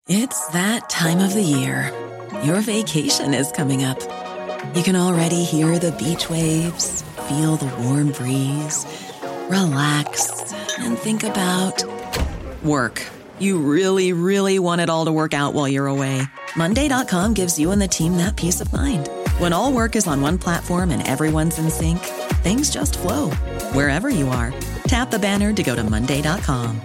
It's that time of the year. Your vacation is coming up. You can already hear the beach waves, feel the warm breeze, relax, and think about work. You really, really want it all to work out while you're away. Monday.com gives you and the team that peace of mind. When all work is on one platform and everyone's in sync, things just flow. Wherever you are, tap the banner to go to Monday.com.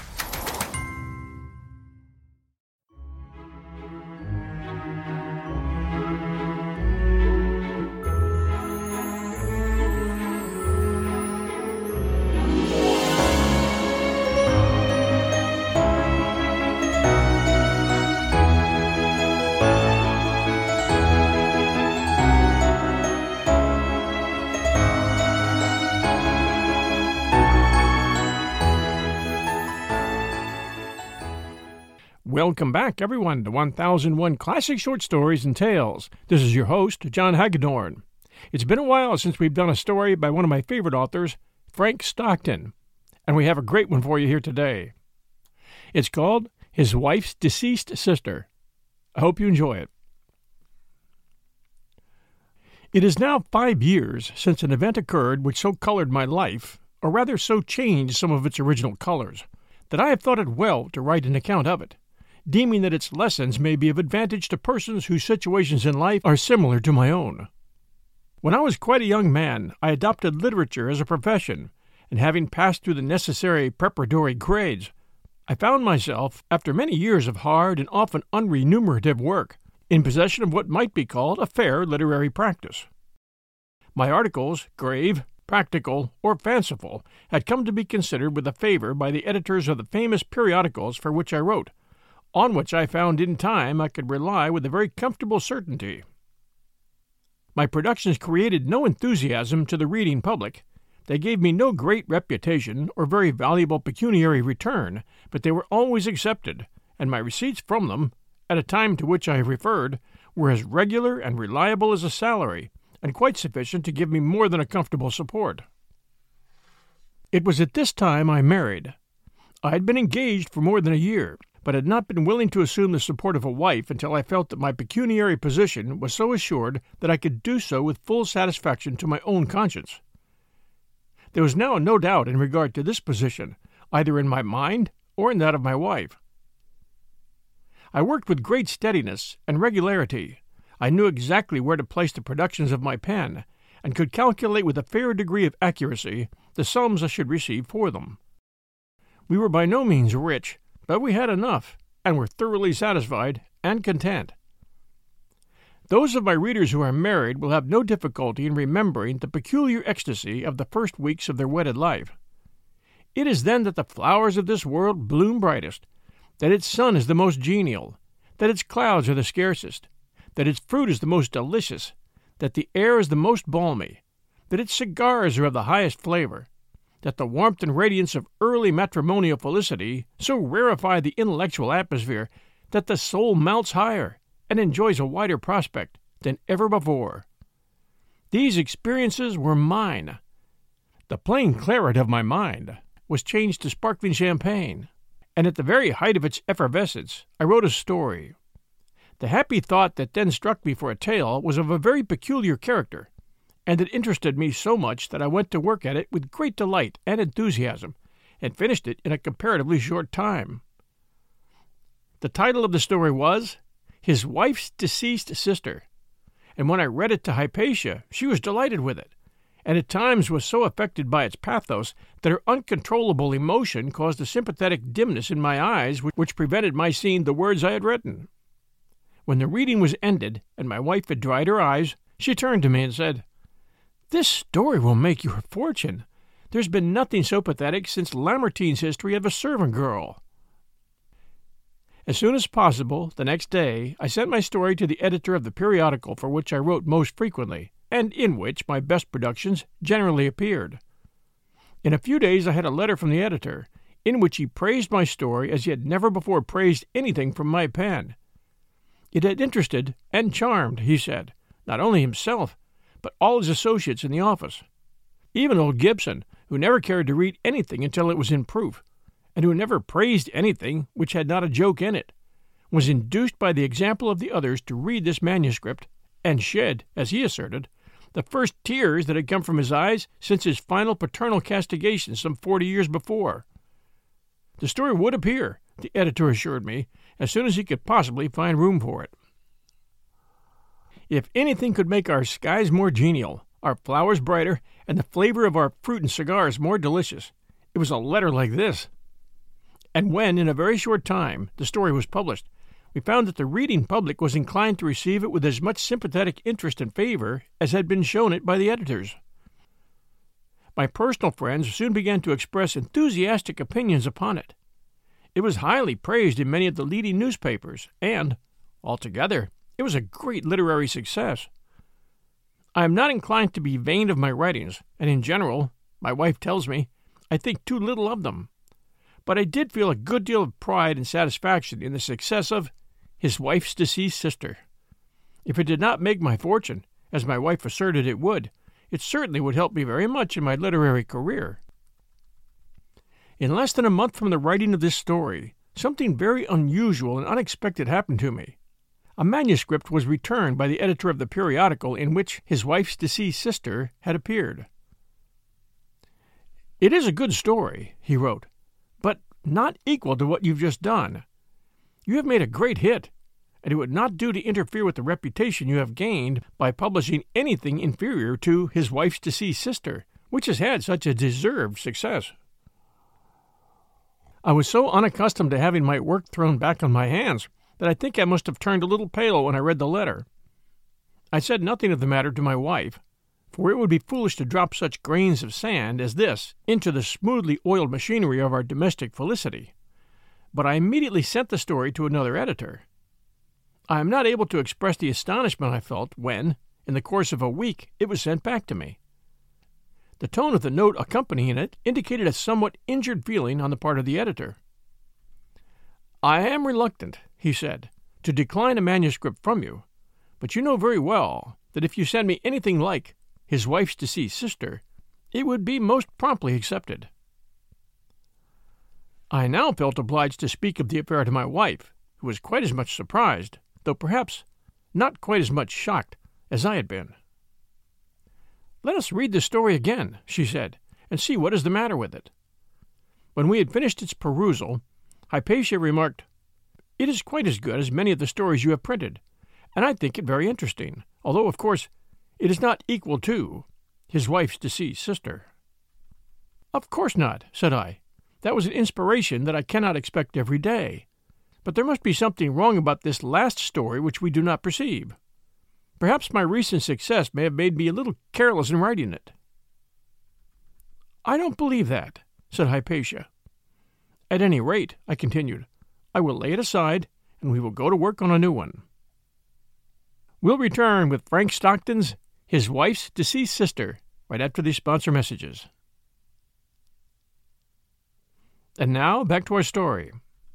Welcome back, everyone, to 1001 Classic Short Stories and Tales. This is your host, John Hagedorn. It's been a while since we've done a story by one of my favorite authors, Frank Stockton, and we have a great one for you here today. It's called His Wife's Deceased Sister. I hope you enjoy it. It is now 5 years since an event occurred which so colored my life, or rather so changed some of its original colors, that I have thought it well to write an account of it, deeming that its lessons may be of advantage to persons whose situations in life are similar to my own. When I was quite a young man, I adopted literature as a profession, and having passed through the necessary preparatory grades, I found myself, after many years of hard and often unremunerative work, in possession of what might be called a fair literary practice. My articles, grave, practical, or fanciful, had come to be considered with favor by the editors of the famous periodicals for which I wrote, on which I found in time I could rely with a very comfortable certainty. My productions created no enthusiasm to the reading public. They gave me no great reputation or very valuable pecuniary return, but they were always accepted, and my receipts from them, at a time to which I have referred, were as regular and reliable as a salary, and quite sufficient to give me more than a comfortable support. It was at this time I married. I had been engaged for more than a year, but had not been willing to assume the support of a wife until I felt that my pecuniary position was so assured that I could do so with full satisfaction to my own conscience. There was now no doubt in regard to this position, either in my mind or in that of my wife. I worked with great steadiness and regularity. I knew exactly where to place the productions of my pen, and could calculate with a fair degree of accuracy the sums I should receive for them. We were by no means rich, but we had enough, and were thoroughly satisfied and content. Those of my readers who are married will have no difficulty in remembering the peculiar ecstasy of the first weeks of their wedded life. It is then that the flowers of this world bloom brightest, that its sun is the most genial, that its clouds are the scarcest, that its fruit is the most delicious, that the air is the most balmy, that its cigars are of the highest flavor, that the warmth and radiance of early matrimonial felicity so rarefy the intellectual atmosphere that the soul mounts higher and enjoys a wider prospect than ever before. These experiences were mine. The plain claret of my mind was changed to sparkling champagne, and at the very height of its effervescence I wrote a story. The happy thought that then struck me for a tale was of a very peculiar character, and it interested me so much that I went to work at it with great delight and enthusiasm, and finished it in a comparatively short time. The title of the story was His Wife's Deceased Sister, and when I read it to Hypatia, she was delighted with it, and at times was so affected by its pathos that her uncontrollable emotion caused a sympathetic dimness in my eyes which prevented my seeing the words I had written. When the reading was ended, and my wife had dried her eyes, she turned to me and said, "This story will make your fortune. There's been nothing so pathetic since Lamartine's history of a servant girl." As soon as possible, the next day, I sent my story to the editor of the periodical for which I wrote most frequently, and in which my best productions generally appeared. In a few days I had a letter from the editor, in which he praised my story as he had never before praised anything from my pen. It had interested and charmed, he said, not only himself, but all his associates in the office. Even old Gibson, who never cared to read anything until it was in proof, and who never praised anything which had not a joke in it, was induced by the example of the others to read this manuscript and shed, as he asserted, the first tears that had come from his eyes since his final paternal castigation some 40 years before. The story would appear, the editor assured me, as soon as he could possibly find room for it. If anything could make our skies more genial, our flowers brighter, and the flavor of our fruit and cigars more delicious, it was a letter like this. And when, in a very short time, the story was published, we found that the reading public was inclined to receive it with as much sympathetic interest and favor as had been shown it by the editors. My personal friends soon began to express enthusiastic opinions upon it. It was highly praised in many of the leading newspapers, and, altogether, it was a great literary success. I am not inclined to be vain of my writings, and in general, my wife tells me, I think too little of them. But I did feel a good deal of pride and satisfaction in the success of His Wife's Deceased Sister. If it did not make my fortune, as my wife asserted it would, it certainly would help me very much in my literary career. In less than a month from the writing of this story, something very unusual and unexpected happened to me. A manuscript was returned by the editor of the periodical in which His Wife's Deceased Sister had appeared. "It is a good story," he wrote, "but not equal to what you've just done. You have made a great hit, and it would not do to interfere with the reputation you have gained by publishing anything inferior to His Wife's Deceased Sister, which has had such a deserved success." I was so unaccustomed to having my work thrown back on my hands that I think I must have turned a little pale when I read the letter. I said nothing of the matter to my wife, for it would be foolish to drop such grains of sand as this into the smoothly oiled machinery of our domestic felicity. But I immediately sent the story to another editor. I am not able to express the astonishment I felt when, in the course of a week, it was sent back to me. The tone of the note accompanying it indicated a somewhat injured feeling on the part of the editor. "I am reluctant," he said, "to decline a manuscript from you, but you know very well that if you send me anything like His Wife's Deceased Sister, it would be most promptly accepted." I now felt obliged to speak of the affair to my wife, who was quite as much surprised, though perhaps not quite as much shocked, as I had been. "Let us read the story again," she said, "and see what is the matter with it." When we had finished its perusal, Hypatia remarked, "It is quite as good as many of the stories you have printed, and I think it very interesting, although, of course, it is not equal to His Wife's Deceased Sister." "Of course not," said I. "That was an inspiration that I cannot expect every day. But there must be something wrong about this last story which we do not perceive. Perhaps my recent success may have made me a little careless in writing it." "I don't believe that," said Hypatia. "At any rate," I continued, "I will lay it aside, and we will go to work on a new one. We'll return with Frank Stockton's His Wife's Deceased Sister right after these sponsor messages. And now, back to our story.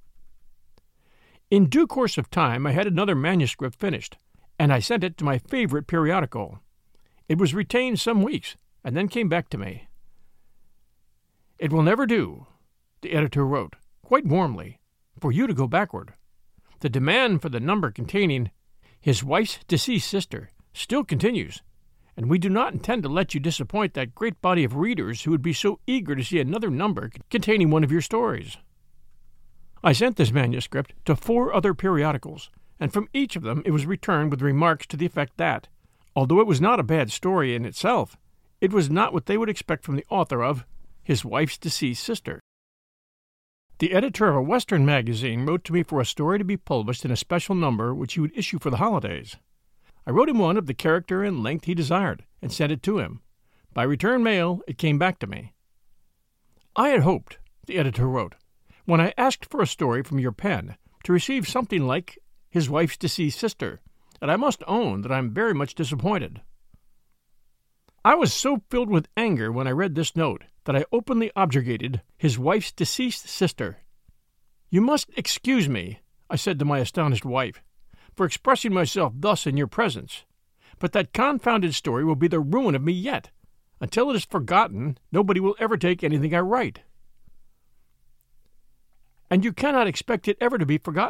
In due course of time, I had another manuscript finished, and I sent it to my favorite periodical. It was retained some weeks, and then came back to me. "It will never do," the editor wrote, quite warmly, "for you to go backward. The demand for the number containing His Wife's Deceased Sister still continues, and we do not intend to let you disappoint that great body of readers who would be so eager to see another number containing one of your stories." I sent this manuscript to 4 other periodicals, and from each of them it was returned with remarks to the effect that, although it was not a bad story in itself, it was not what they would expect from the author of His Wife's Deceased Sister. The editor of a Western magazine wrote to me for a story to be published in a special number which he would issue for the holidays. I wrote him one of the character and length he desired, and sent it to him. By return mail it came back to me. "I had hoped," the editor wrote, "when I asked for a story from your pen, to receive something like His Wife's Deceased Sister, and I must own that I am very much disappointed." I was so filled with anger when I read this note that I openly objurgated His Wife's Deceased Sister. "You must excuse me," I said to my astonished wife, "for expressing myself thus in your presence, but that confounded story will be the ruin of me yet. Until it is forgotten, nobody will ever take anything I write." "And you cannot expect it ever to be forgotten,"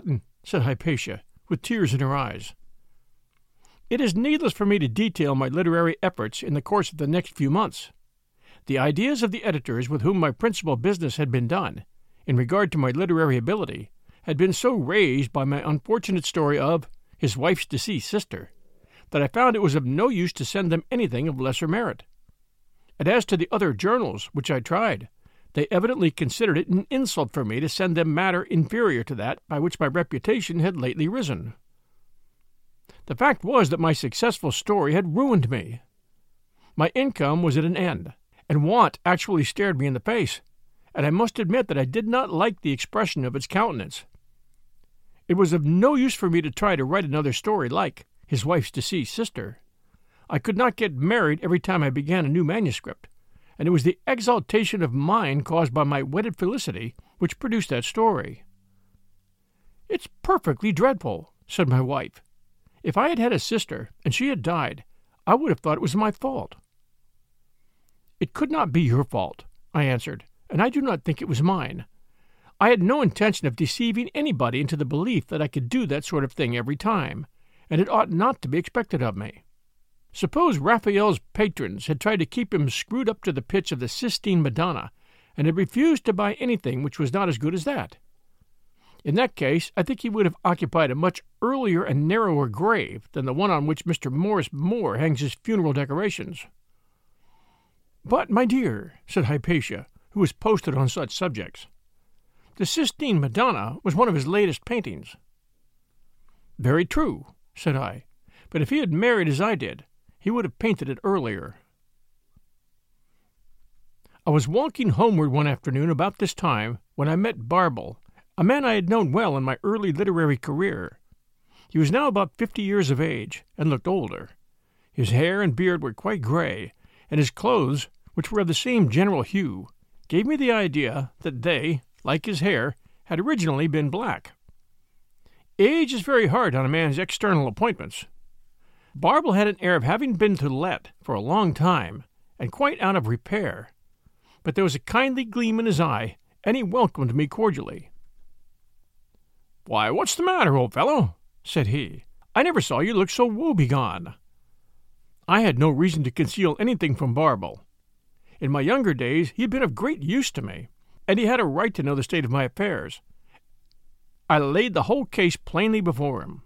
said Hypatia, with tears in her eyes. It is needless for me to detail my literary efforts in the course of the next few months. The ideas of the editors with whom my principal business had been done, in regard to my literary ability, had been so raised by my unfortunate story of his wife's deceased sister, that I found it was of no use to send them anything of lesser merit. And as to the other journals which I tried, they evidently considered it an insult for me to send them matter inferior to that by which my reputation had lately risen. The fact was that my successful story had ruined me. My income was at an end, and want actually stared me in the face, and I must admit that I did not like the expression of its countenance. It was of no use for me to try to write another story like his wife's deceased sister. I could not get married every time I began a new manuscript, and it was the exaltation of mind caused by my wedded felicity which produced that story. "It's perfectly dreadful," said my wife. "If I had had a sister, and she had died, I would have thought it was my fault." "It could not be your fault," I answered, "and I do not think it was mine. I had no intention of deceiving anybody into the belief that I could do that sort of thing every time, and it ought not to be expected of me. Suppose Raphael's patrons had tried to keep him screwed up to the pitch of the Sistine Madonna, and had refused to buy anything which was not as good as that. In that case, I think he would have occupied a much earlier and narrower grave than the one on which Mr. Morris Moore hangs his funeral decorations." "But, my dear," said Hypatia, who was posted on such subjects, "the Sistine Madonna was one of his latest paintings." "Very true," said I, "but if he had married as I did, he would have painted it earlier." I was walking homeward one afternoon about this time when I met Barble, a man I had known well in my early literary career. He was now about 50 years of age, and looked older. His hair and beard were quite gray, and his clothes, which were of the same general hue, gave me the idea that they, like his hair, had originally been black. Age is very hard on a man's external appointments. Barble had an air of having been to let for a long time, and quite out of repair, but there was a kindly gleam in his eye, and he welcomed me cordially. "Why, what's the matter, old fellow?" said he. "I never saw you look so woebegone." I had no reason to conceal anything from Barble. In my younger days he had been of great use to me, and he had a right to know the state of my affairs. I laid the whole case plainly before him.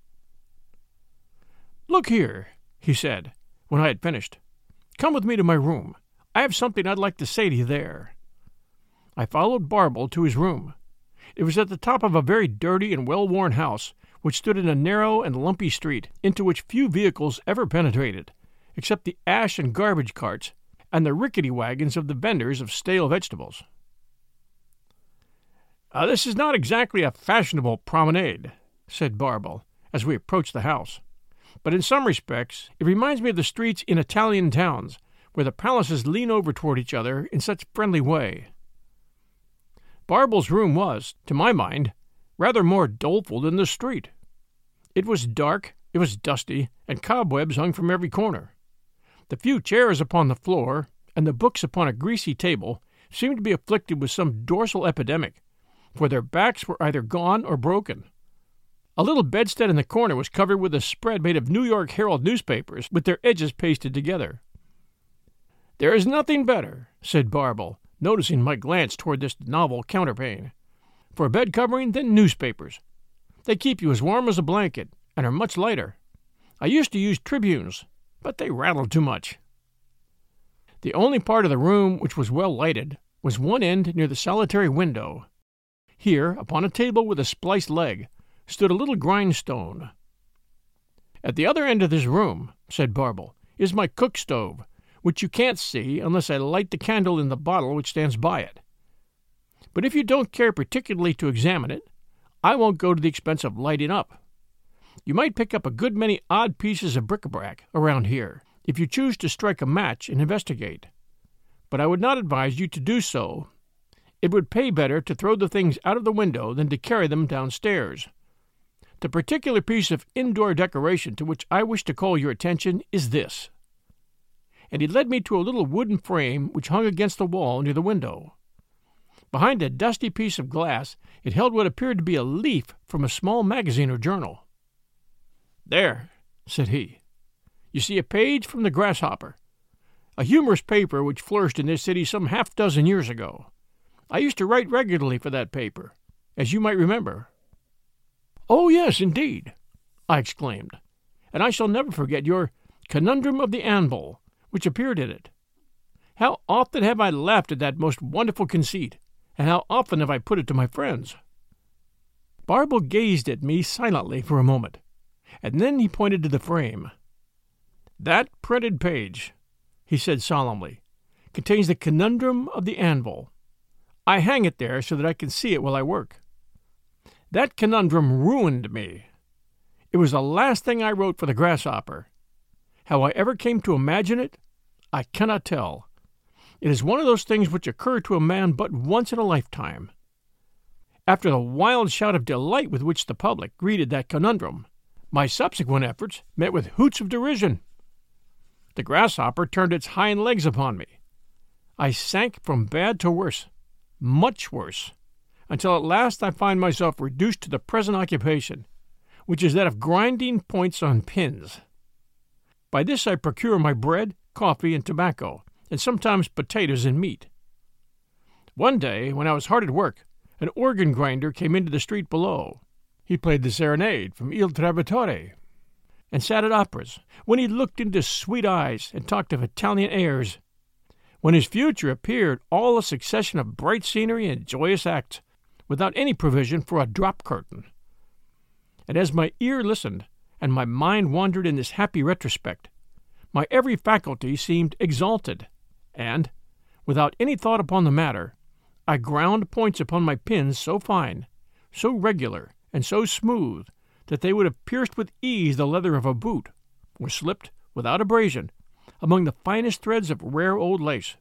"Look here," he said, when I had finished. "Come with me to my room. I have something I'd like to say to you there." I followed Barble to his room. It was at the top of a very dirty and well-worn house, which stood in a narrow and lumpy street, into which few vehicles ever penetrated, except the ash and garbage carts and the rickety wagons of the vendors of stale vegetables. "This is not exactly a fashionable promenade," said Barble, as we approached the house, "but in some respects it reminds me of the streets in Italian towns, where the palaces lean over toward each other in such friendly way." Barble's room was, to my mind, rather more doleful than the street. It was dark, it was dusty, and cobwebs hung from every corner. The few chairs upon the floor, and the books upon a greasy table, seemed to be afflicted with some dorsal epidemic, for their backs were either gone or broken. A little bedstead in the corner was covered with a spread made of New York Herald newspapers, with their edges pasted together. "There is nothing better," said Barble, noticing my glance toward this novel counterpane, "for a bed covering than newspapers. They keep you as warm as a blanket, and are much lighter. I used to use Tribunes, but they rattled too much." The only part of the room which was well lighted was one end near the solitary window. Here, upon a table with a spliced leg, stood a little grindstone. "At the other end of this room," said Barble, "is my cook stove, which you can't see unless I light the candle in the bottle which stands by it. But if you don't care particularly to examine it, I won't go to the expense of lighting up. You might pick up a good many odd pieces of bric-a-brac around here, if you choose to strike a match and investigate. But I would not advise you to do so. It would pay better to throw the things out of the window than to carry them downstairs. The particular piece of indoor decoration to which I wish to call your attention is this." And he led me to a little wooden frame which hung against the wall near the window. Behind a dusty piece of glass, it held what appeared to be a leaf from a small magazine or journal. "There," said he, "you see a page from the Grasshopper, a humorous paper which flourished in this city some half-dozen years ago. I used to write regularly for that paper, as you might remember." "Oh, yes, indeed," I exclaimed, "and I shall never forget your Conundrum of the Anvil, which appeared in it. How often have I laughed at that most wonderful conceit, and how often have I put it to my friends." Barble gazed at me silently for a moment, and then he pointed to the frame. "That printed page," he said solemnly, "contains the Conundrum of the Anvil. I hang it there so that I can see it while I work. That conundrum ruined me. It was the last thing I wrote for the Grasshopper. How I ever came to imagine it, I cannot tell. It is one of those things which occur to a man but once in a lifetime. After the wild shout of delight with which the public greeted that conundrum, my subsequent efforts met with hoots of derision. The Grasshopper turned its hind legs upon me. I sank from bad to worse, much worse, until at last I find myself reduced to the present occupation, which is that of grinding points on pins. By this I procure my bread, coffee, and tobacco, and sometimes potatoes and meat. One day, when I was hard at work, an organ grinder came into the street below. He played the Serenade from Il Trovatore, and sat at operas, when he looked into sweet eyes and talked of Italian airs, when his future appeared all a succession of bright scenery and joyous acts, without any provision for a drop curtain. And as my ear listened, and my mind wandered in this happy retrospect, my every faculty seemed exalted, and, without any thought upon the matter, I ground points upon my pins so fine, so regular, and so smooth, that they would have pierced with ease the leather of a boot, or slipped, without abrasion, among the finest threads of rare old lace.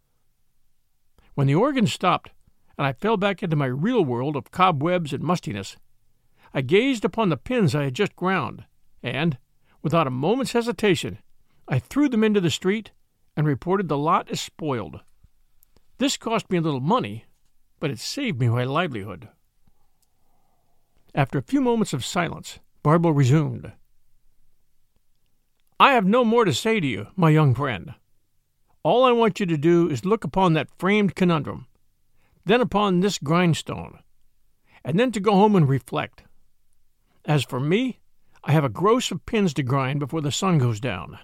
When the organ stopped, and I fell back into my real world of cobwebs and mustiness, I gazed upon the pins I had just ground, and, without a moment's hesitation, I threw them into the street and reported the lot as spoiled. This cost me a little money, but it saved me my livelihood. After a few moments of silence, Barble resumed. "I have no more to say to you, my young friend. All I want you to do is look upon that framed conundrum, then upon this grindstone, and then to go home and reflect. As for me, I have a gross of pins to grind before the sun goes down."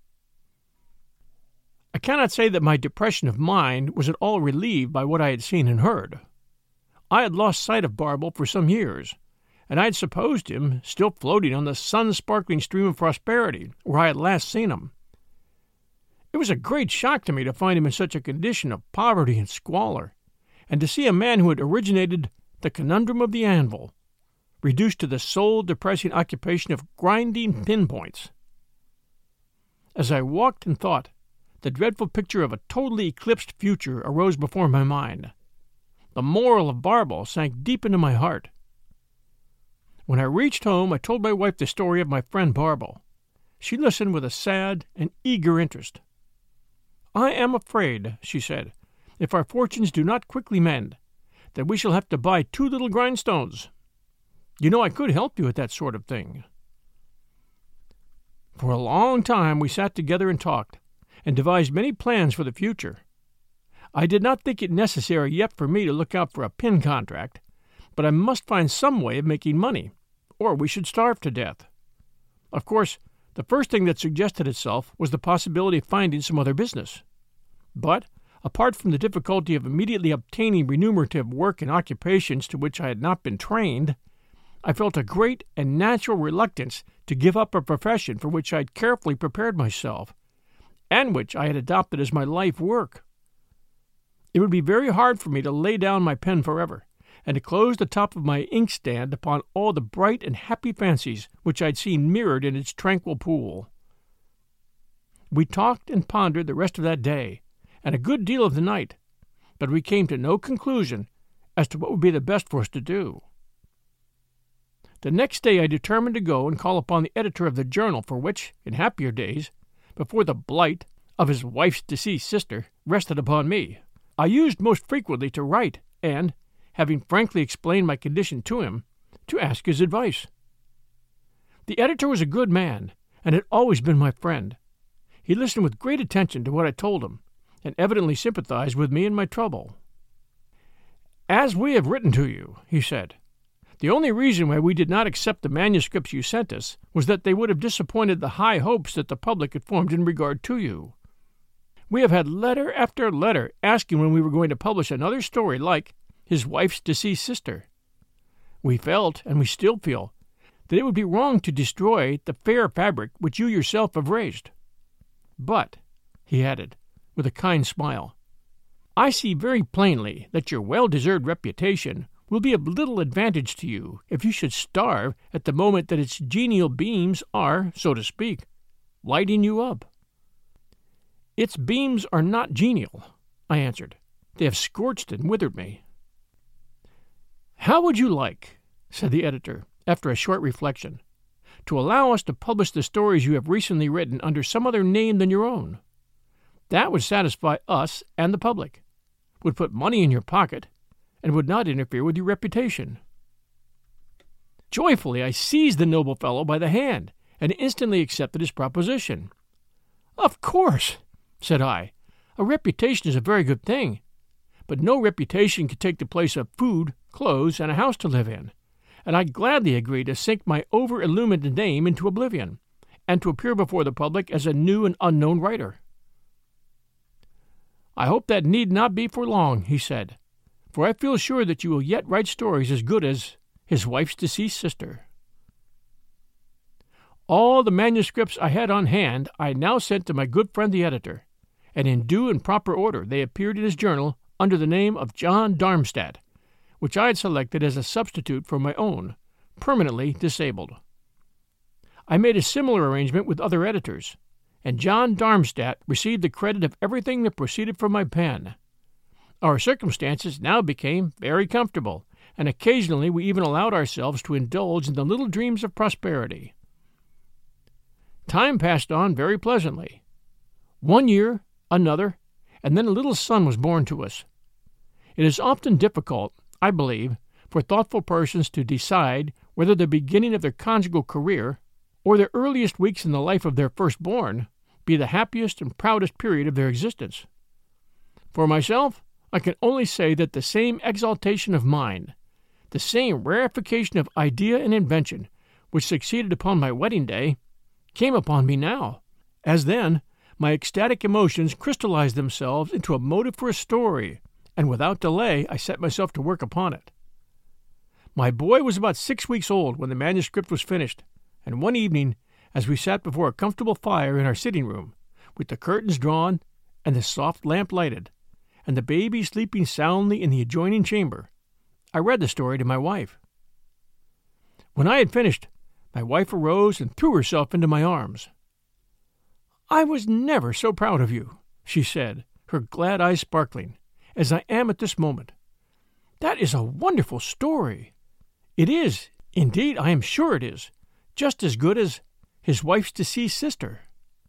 I cannot say that my depression of mind was at all relieved by what I had seen and heard. I had lost sight of Barble for some years, and I had supposed him still floating on the sun-sparkling stream of prosperity where I had last seen him. It was a great shock to me to find him in such a condition of poverty and squalor, and to see a man who had originated the Conundrum of the Anvil reduced to the soul-depressing occupation of grinding pinpoints. As I walked and thought, the dreadful picture of a totally eclipsed future arose before my mind. The moral of Barble sank deep into my heart. When I reached home, I told my wife the story of my friend Barble. She listened with a sad and eager interest. "I am afraid," she said, "if our fortunes do not quickly mend, that we shall have to buy 2 little grindstones. You know I could help you at that sort of thing." For a long time we sat together and talked, and devised many plans for the future. I did not think it necessary yet for me to look out for a pin contract, but I must find some way of making money, or we should starve to death. Of course, the first thing that suggested itself was the possibility of finding some other business. But, apart from the difficulty of immediately obtaining remunerative work in occupations to which I had not been trained, I felt a great and natural reluctance to give up a profession for which I had carefully prepared myself, and which I had adopted as my life work. It would be very hard for me to lay down my pen forever, and to close the top of my inkstand upon all the bright and happy fancies which I had seen mirrored in its tranquil pool. We talked and pondered the rest of that day, and a good deal of the night, but we came to no conclusion as to what would be the best for us to do. The next day I determined to go and call upon the editor of the journal for which, in happier days, before the blight of his wife's deceased sister rested upon me, I used most frequently to write and, having frankly explained my condition to him, to ask his advice. The editor was a good man, and had always been my friend. He listened with great attention to what I told him, and evidently sympathized with me in my trouble. "As we have written to you," he said, "the only reason why we did not accept the manuscripts you sent us was that they would have disappointed the high hopes that the public had formed in regard to you. We have had letter after letter asking when we were going to publish another story like His Wife's Deceased Sister. We felt, and we still feel, that it would be wrong to destroy the fair fabric which you yourself have raised. But," he added, with a kind smile, "I see very plainly that your well-deserved reputation will be of little advantage to you if you should starve at the moment that its genial beams are, so to speak, lighting you up." "Its beams are not genial," I answered. "They have scorched and withered me." "How would you like," said the editor, after a short reflection, "to allow us to publish the stories you have recently written under some other name than your own? That would satisfy us and the public, would put money in your pocket, and would not interfere with your reputation." Joyfully I seized the noble fellow by the hand, and instantly accepted his proposition. "Of course," said I, "a reputation is a very good thing, but no reputation can take the place of food, clothes, and a house to live in, and I gladly agree to sink my over-illumined name into oblivion, and to appear before the public as a new and unknown writer." "I hope that need not be for long," he said, "for I feel sure that you will yet write stories as good as His Wife's Deceased Sister." All the manuscripts I had on hand I now sent to my good friend the editor, and in due and proper order they appeared in his journal under the name of John Darmstadt, which I had selected as a substitute for my own, permanently disabled. I made a similar arrangement with other editors, and John Darmstadt received the credit of everything that proceeded from my pen. Our circumstances now became very comfortable, and occasionally we even allowed ourselves to indulge in the little dreams of prosperity. Time passed on very pleasantly. 1 year, another, and then a little son was born to us. It is often difficult, I believe, for thoughtful persons to decide whether the beginning of their conjugal career, or the earliest weeks in the life of their firstborn, be the happiest and proudest period of their existence. For myself, I can only say that the same exaltation of mind, the same rarefication of idea and invention, which succeeded upon my wedding day, came upon me now, as then my ecstatic emotions crystallized themselves into a motive for a story, and without delay I set myself to work upon it. My boy was about 6 weeks old when the manuscript was finished, and one evening, as we sat before a comfortable fire in our sitting-room, with the curtains drawn and the soft lamp lighted, and the baby sleeping soundly in the adjoining chamber, I read the story to my wife. When I had finished, my wife arose and threw herself into my arms. "I was never so proud of you," she said, her glad eyes sparkling, "as I am at this moment. That is a wonderful story. It is, indeed, I am sure it is, just as good as His Wife's Deceased Sister."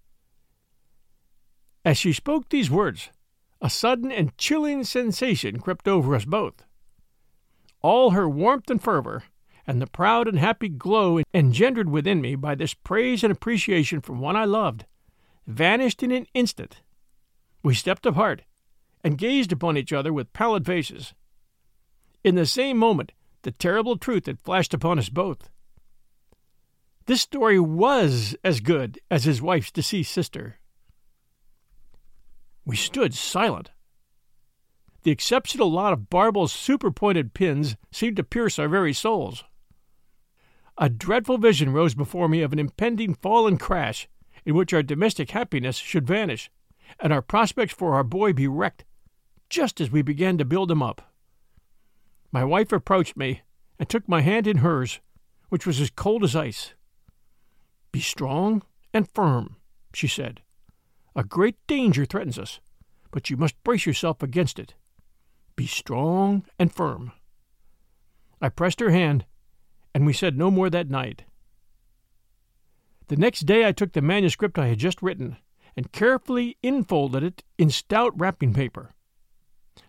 As she spoke these words, a sudden and chilling sensation crept over us both. All her warmth and fervor, and the proud and happy glow engendered within me by this praise and appreciation from one I loved, vanished in an instant. We stepped apart, and gazed upon each other with pallid faces. In the same moment, the terrible truth had flashed upon us both. This story was as good as His Wife's Deceased Sister. We stood silent. The exceptional lot of Barbel's super-pointed pins seemed to pierce our very souls. A dreadful vision rose before me of an impending fall and crash, in which our domestic happiness should vanish, and our prospects for our boy be wrecked, just as we began to build him up. My wife approached me and took my hand in hers, which was as cold as ice. "Be strong and firm," she said. "A great danger threatens us, but you must brace yourself against it. Be strong and firm." I pressed her hand, and we said no more that night. The next day I took the manuscript I had just written, and carefully infolded it in stout wrapping paper.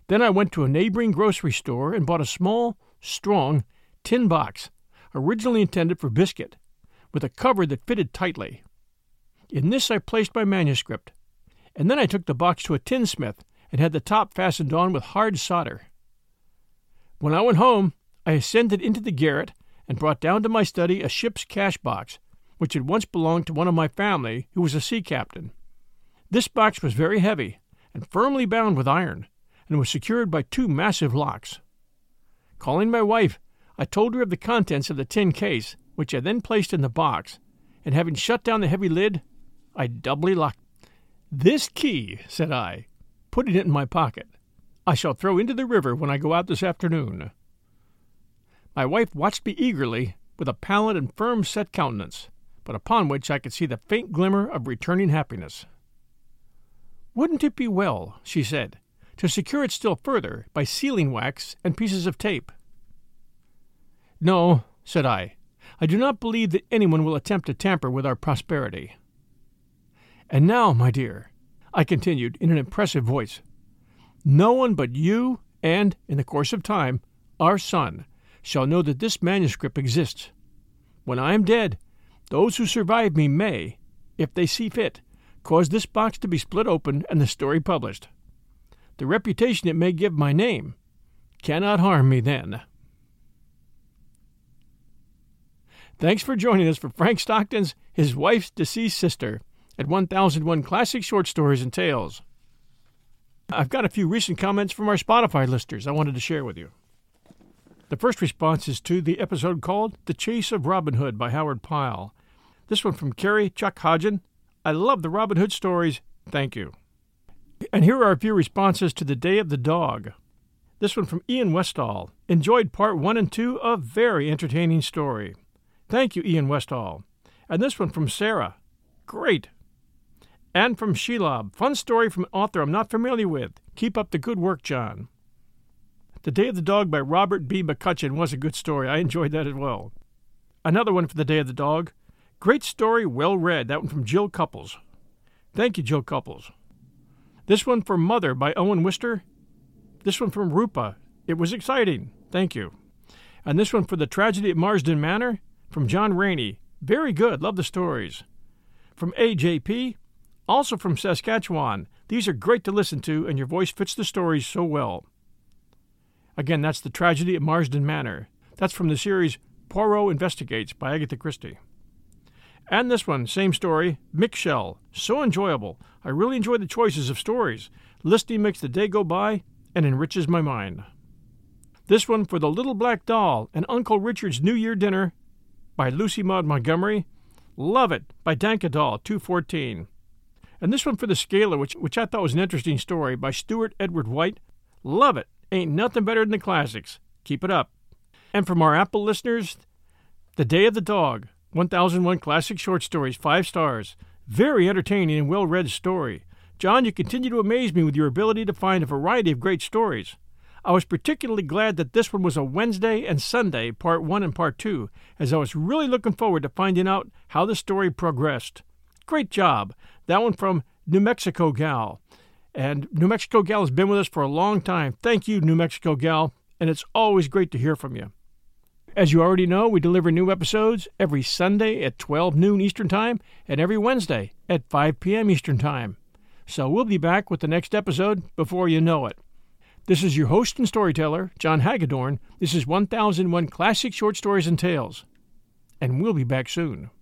Then I went to a neighboring grocery store and bought a small, strong, tin box, originally intended for biscuit, with a cover that fitted tightly. In this I placed my manuscript, and then I took the box to a tinsmith and had the top fastened on with hard solder. When I went home, I ascended into the garret and brought down to my study a ship's cash box, which had once belonged to one of my family who was a sea captain. This box was very heavy and firmly bound with iron, and was secured by 2 massive locks. Calling my wife, I told her of the contents of the tin case, which I then placed in the box, and having shut down the heavy lid, I doubly locked it. "This key," said I, putting it in my pocket, "I shall throw into the river when I go out this afternoon." My wife watched me eagerly, with a pallid and firm-set countenance, but upon which I could see the faint glimmer of returning happiness. "Wouldn't it be well," she said, "to secure it still further by sealing wax and pieces of tape?" "No," said I do not believe that anyone will attempt to tamper with our prosperity. "And now, my dear," I continued in an impressive voice, "no one but you and, in the course of time, our son shall know that this manuscript exists. When I am dead, those who survive me may, if they see fit, cause this box to be split open and the story published. The reputation it may give my name cannot harm me then." Thanks for joining us for Frank Stockton's His Wife's Deceased Sister at 1001 Classic Short Stories and Tales. I've got a few recent comments from our Spotify listeners I wanted to share with you. The first response is to the episode called The Chase of Robin Hood by Howard Pyle. This one from Carrie Chuck Hodgen. "I love the Robin Hood stories. Thank you." And here are a few responses to The Day of the Dog. This one from Ian Westall. "Enjoyed part 1 and 2 of very entertaining story." Thank you, Ian Westall. And this one from Sarah. "Great." And from Shelob. "Fun story from an author I'm not familiar with. Keep up the good work, John." The Day of the Dog by Robert B. McCutcheon was a good story. I enjoyed that as well. Another one for The Day of the Dog. "Great story, well read." That one from Jill Couples. Thank you, Jill Couples. This one from Mother by Owen Wister. This one from Rupa. "It was exciting." Thank you. And this one for The Tragedy at Marsden Manor from John Rainey. "Very good. Love the stories." From AJP. Also from Saskatchewan. "These are great to listen to, and your voice fits the stories so well." Again, that's The Tragedy at Marsden Manor. That's from the series Poirot Investigates by Agatha Christie. And this one, same story, Mick Shell. "So enjoyable. I really enjoy the choices of stories. Listening makes the day go by and enriches my mind." This one for The Little Black Doll and Uncle Richard's New Year Dinner by Lucy Maud Montgomery. "Love it" by Dankadal 214. And this one for The Scaler, which I thought was an interesting story by Stuart Edward White. "Love it. Ain't nothing better than the classics. Keep it up." And from our Apple listeners, The Day of the Dog, 1001 Classic Short Stories, 5 stars. Very entertaining and well-read story. John, you continue to amaze me with your ability to find a variety of great stories. I was particularly glad that this one was a Wednesday and Sunday, part 1 and part 2, as I was really looking forward to finding out how the story progressed. Great job. That one from New Mexico Gal. And New Mexico Gal has been with us for a long time. Thank you, New Mexico Gal, and it's always great to hear from you. As you already know, we deliver new episodes every Sunday at 12 noon Eastern Time and every Wednesday at 5 p.m. Eastern Time. So we'll be back with the next episode before you know it. This is your host and storyteller, John Hagedorn. This is 1001 Classic Short Stories and Tales. And we'll be back soon.